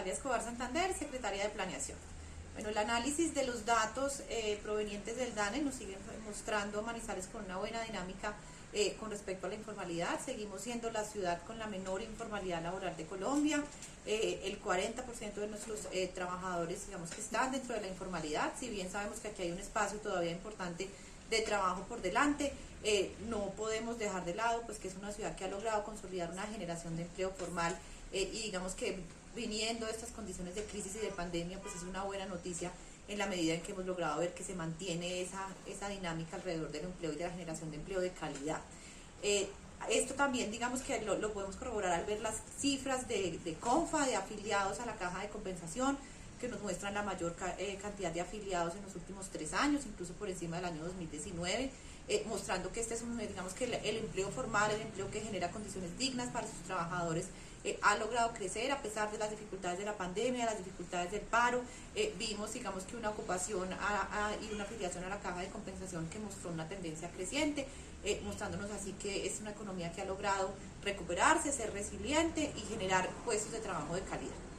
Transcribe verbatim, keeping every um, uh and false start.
Natalia Escobar Santander, secretaria de Planeación. Bueno, el análisis de los datos eh, provenientes del DANE nos siguen mostrando Manizales con una buena dinámica eh, con respecto a la informalidad. Seguimos siendo la ciudad con la menor informalidad laboral de Colombia. Eh, el cuarenta por ciento de nuestros eh, trabajadores, digamos, que están dentro de la informalidad. Si bien sabemos que aquí hay un espacio todavía importante de trabajo por delante, eh, no podemos dejar de lado pues que es una ciudad que ha logrado consolidar una generación de empleo formal eh, y digamos que viniendo de estas condiciones de crisis y de pandemia, pues es una buena noticia en la medida en que hemos logrado ver que se mantiene esa, esa dinámica alrededor del empleo y de la generación de empleo de calidad. Eh, esto también digamos que lo, lo podemos corroborar al ver las cifras de, de CONFA, de afiliados a la caja de compensación, que nos muestran la mayor ca eh, cantidad de afiliados en los últimos tres años, incluso por encima del año dos mil diecinueve, eh, mostrando que este es un, digamos que el, el empleo formal, el empleo que genera condiciones dignas para sus trabajadores, eh, ha logrado crecer a pesar de las dificultades de la pandemia, las dificultades del paro. Eh, vimos, digamos, que una ocupación a, a, y una afiliación a la caja de compensación que mostró una tendencia creciente, eh, mostrándonos así que es una economía que ha logrado recuperarse, ser resiliente y generar puestos de trabajo de calidad.